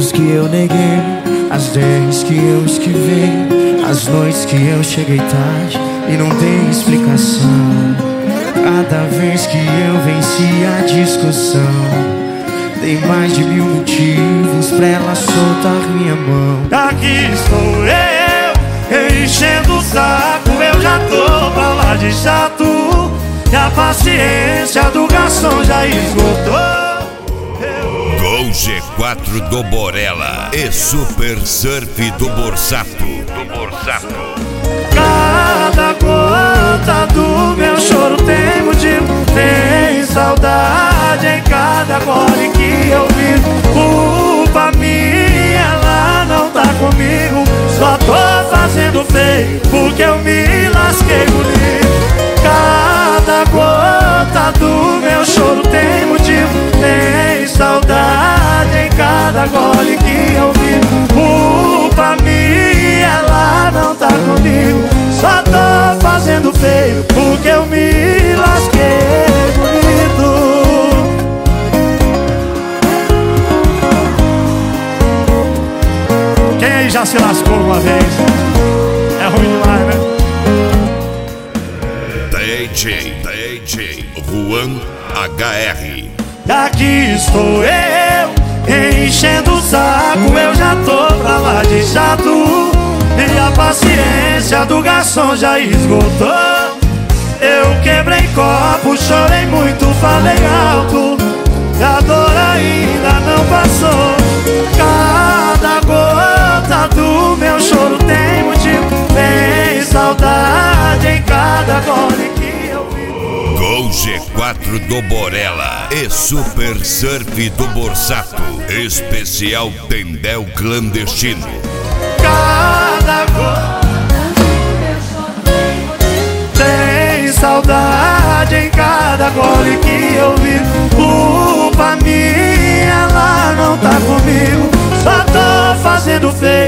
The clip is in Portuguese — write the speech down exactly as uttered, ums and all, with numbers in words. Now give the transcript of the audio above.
beijos que eu neguei, as vezes que eu esquivei, as noites que eu cheguei tarde e não dei explicação. Cada vez que eu venci a discussão, dei mais de mil motivos pra ela soltar minha mão. Aqui estou eu, enchendo o saco, eu já tô pra lá de chato, e a paciência do garçom já esgotou. Gol G quatro do Borella e Super Surf do Borsato. Do Borsato. Cada gota do meu choro tem motivo, tem saudade em cada gole que eu vivo. Culpa minha, ela não tá comigo, só tô fazendo feio porque eu me lasquei bonito. Cada gota do meu choro tem motivo, tem saudade em cada gole que eu vivo. Culpa minha, ela não tá comigo, só tô fazendo feio porque eu me lasquei bonito. Quem aí já se lascou uma vez? É ruim demais, né? D J, D J Juan H R. Aqui estou eu, enchendo o saco, eu já tô pra lá de chato, e a paciência do garçom já esgotou. Eu quebrei copo, chorei muito, falei alto, e a dor ainda não passou. Cada gota do meu choro tem motivo, tem saudade em cada gole que eu vivo. Gol G quatro do Borella e Super Surf do Borsato. Especial Tendel Clandestino. Cada gota tem saudade em cada gole que eu vivo. Culpa minha, ela não tá comigo, só tô fazendo feio